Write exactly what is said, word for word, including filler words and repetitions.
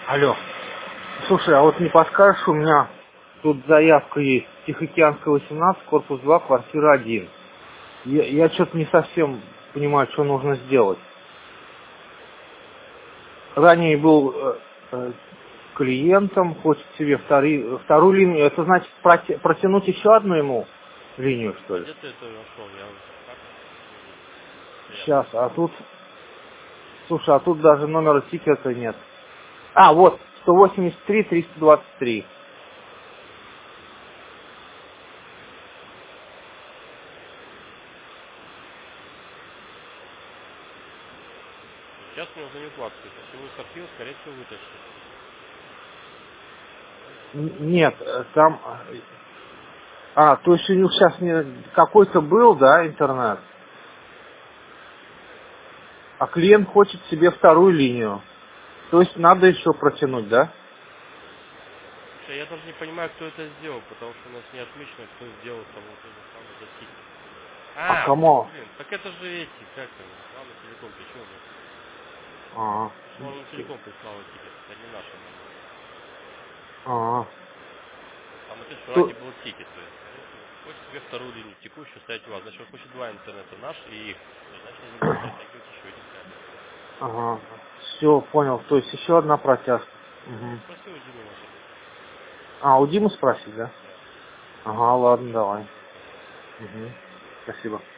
Алло. Слушай, а вот не подскажешь, у меня тут заявка есть. Тихоокеанская, восемнадцать, корпус два, квартира один. Я, я что-то не совсем понимаю, что нужно сделать. Ранее был э, э, клиентом, хочет себе втори- вторую линию. Это значит проти- протянуть еще одну ему линию, что А ли? где ты это нашел? Я вот как не вижу. Заявку. Сейчас, а тут, слушай, а тут даже номера тикета нет. А, вот, сто восемьдесят три триста двадцать три. Сейчас у него за неуплату. То есть, если не сорфил, скорее всего, вытащит. Н- Нет, э, там... э, А, то есть у них сейчас не... какой-то был, да, интернет, а клиент хочет себе вторую линию. То есть надо еще протянуть, да? Слушай, я даже не понимаю, кто это сделал, потому что у нас не отмечено, кто сделал там вот это самое за тикет. А А, кому? блин, так это же эти, как там, ладно, телеком пришел же. А, Это же он телеком прислал тикет, это не наш номер. а, Там написано, что ранее то- был тикет, то есть, скорее всего, хочет себе вторую линию текущую ставить у вас. Значит, он хочет два интернета, наш и их. То есть, значит, нужно будет протягивать еще один кабель. ага, все, понял. То есть еще одна протяжка. Ну, Мгм. спроси у Димы нашего. А, у Димы спросить, да? Да. Ага, ладно, давай. Давай, пока. Мгм. Спасибо.